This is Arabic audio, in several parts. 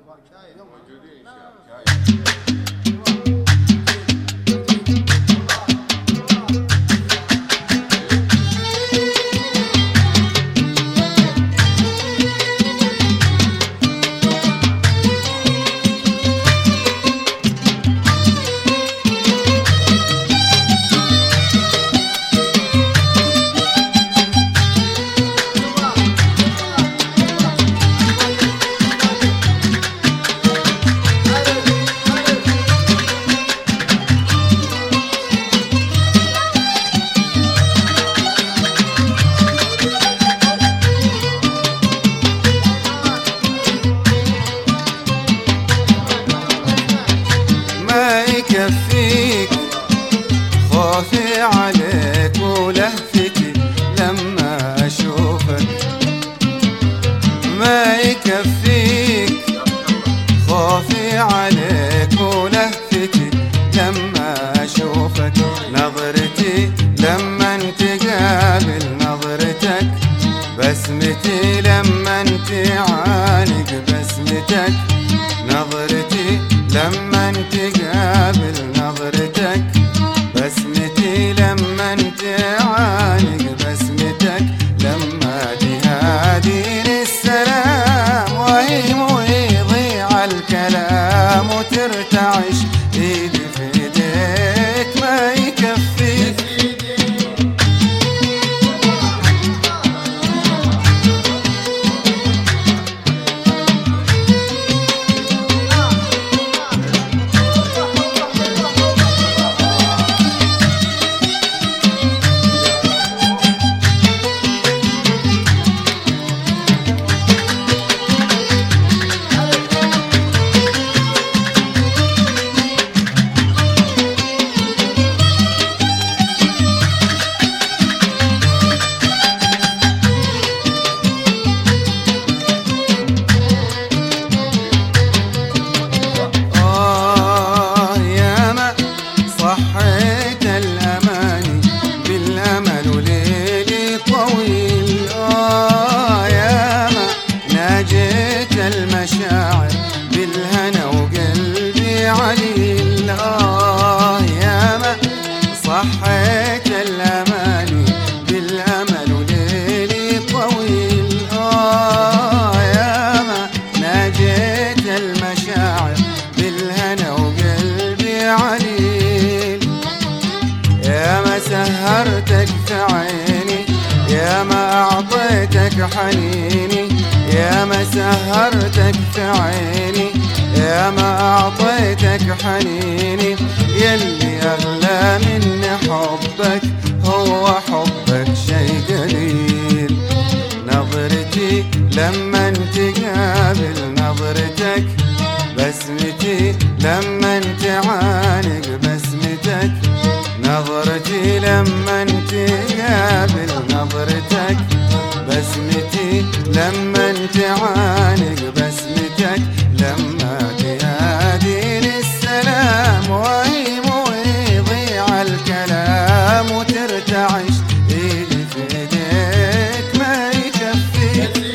يكفيك خوفي عليك ولهفتي لما أشوفك، ما يكفيك خوفي عليك ولهفتي لما أشوفك، نظرتي لما تقابل نظرتك، بسمتي لما تعانق بسمتك، نظرتي لما تقابل نظرتك، بسمتي لما تعانق بسمتك، لما تهاديني السلام وهيم ويضيع الكلام وترتعش ايدي في ايديك، ما يكفيك صحيت الأماني بالأمل وليلي طويل، ياما ناجيت المشاعر بالهنا وقلبي عليل، ياما صحيت الأماني بالأمل وليلي طويل، ياما ناجيت المشاعر بالهنا وقلبي عليل، يا ما سهرتك في عيني يا ما أعطيتك حنيني، يا ما سهرتك في عيني يا ما أعطيتك حنيني، يلي أغلى من حبك هو حبك شي قليل، نظرتي لما تقابل نظرتك، بسمتي لما تعانق بسمتك، نظرتي لما تقابل نظرتك، بسمتي لما تعانق بسمتك، لما تهاديني السلام وهيم ويضيع الكلام وترتعش ايدي في ايديك، ما يكفيك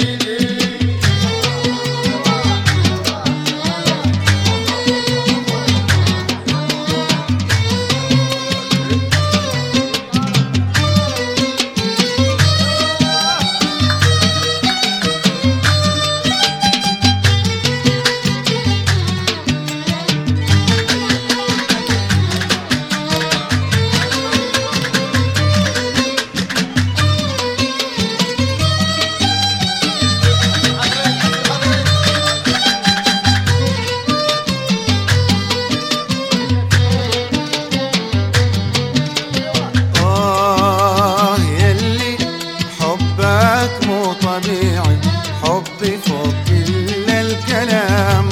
مو طبيعي حبي فوق كل الكلام،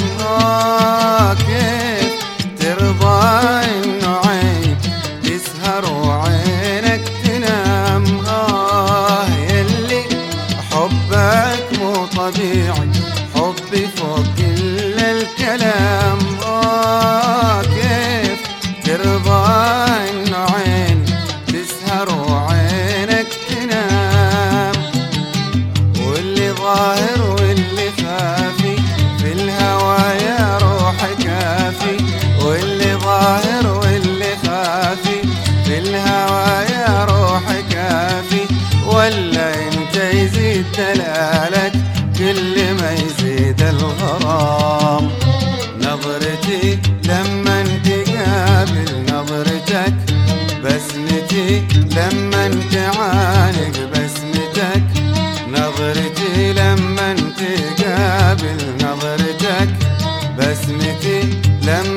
كيف ترضى انه عين تسهر وعينك تنام، يلي حبك مو طبيعي حبي فوق كل الكلام، كيف ترضى انه عين تسهر وعينك تنام، واللي ظاهر واللي خافي في الهوى يزيد دلالك كل ما يزيد الغرام. نظرتي لما تقابل نظرتك، بسمتي لما تعانق بسمتك. نظرتي لما تقابل نظرتك، بسمتي لما